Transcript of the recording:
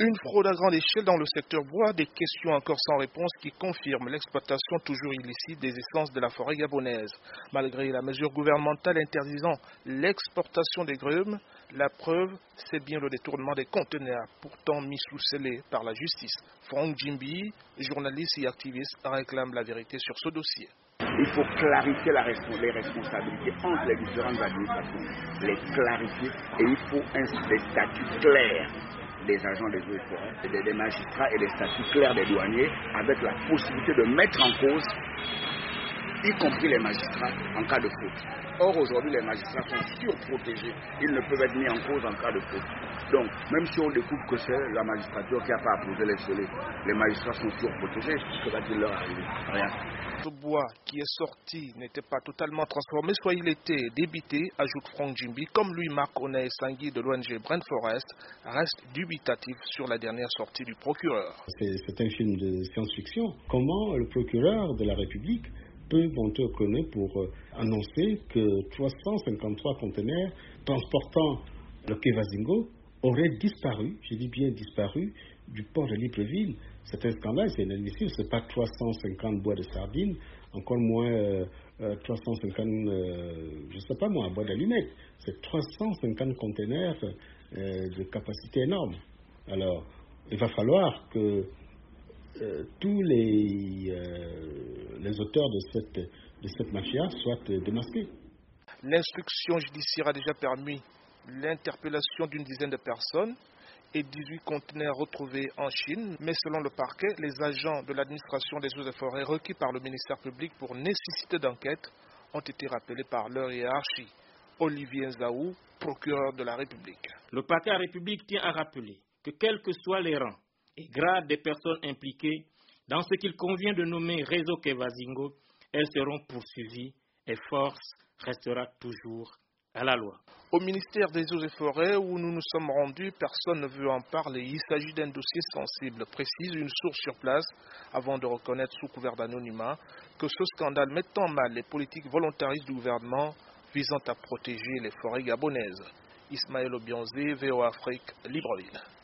Une fraude à grande échelle dans le secteur bois, des questions encore sans réponse qui confirment l'exploitation toujours illicite des essences de la forêt gabonaise. Malgré la mesure gouvernementale interdisant l'exportation des grumes, la preuve, c'est bien le détournement des conteneurs, pourtant mis sous scellé par la justice. Franck Djimbi, journaliste et activiste, réclame la vérité sur ce dossier. Il faut clarifier les responsabilités entre les différentes administrations, les clarifier, et il faut des statuts clairs des agents des eaux et forêts, des magistrats et des statuts clairs des douaniers, avec la possibilité de mettre en cause, y compris les magistrats, en cas de faute. Or, aujourd'hui, les magistrats sont surprotégés. Ils ne peuvent être mis en cause en cas de faute. Donc, même si on découvre que c'est la magistrature qui n'a pas apposé les scellés, les magistrats sont surprotégés. Que va-t-il leur arriver? Rien. Ce bois qui est sorti n'était pas totalement transformé, soit il était débité, ajoute Franck Djimbi, comme lui Marc Onay Sangui de l'ONG Brent Forest, reste dubitatif sur la dernière sortie du procureur. C'est un film de science-fiction. Comment le procureur de la République peut monter au créneau pour annoncer que 353 conteneurs transportant le Kevazingo auraient disparu, je dis bien disparu, du port de Libreville? C'est un scandale, c'est inadmissible. Ce n'est pas 350 bois de sardines, encore moins 350, je ne sais pas moi, bois d'allumettes. C'est 350 conteneurs de capacité énorme. Alors, il va falloir que tous les auteurs de cette mafia soient démasqués. L'instruction judiciaire a déjà permis l'interpellation d'une dizaine de personnes et 18 conteneurs retrouvés en Chine. Mais selon le parquet, les agents de l'administration des eaux et forêts requis par le ministère public pour nécessité d'enquête ont été rappelés par leur hiérarchie. Olivier Nzaou, procureur de la République. Le parquet de la République tient à rappeler que quels que soient les rangs et grades des personnes impliquées dans ce qu'il convient de nommer réseau Kevazingo, elles seront poursuivies et force restera toujours à la loi. Au ministère des Eaux et Forêts, où nous nous sommes rendus, personne ne veut en parler. Il s'agit d'un dossier sensible, précise une source sur place, avant de reconnaître sous couvert d'anonymat que ce scandale met en mal les politiques volontaristes du gouvernement visant à protéger les forêts gabonaises. Ismaël Obianzé, VOA Afrique, Libreville.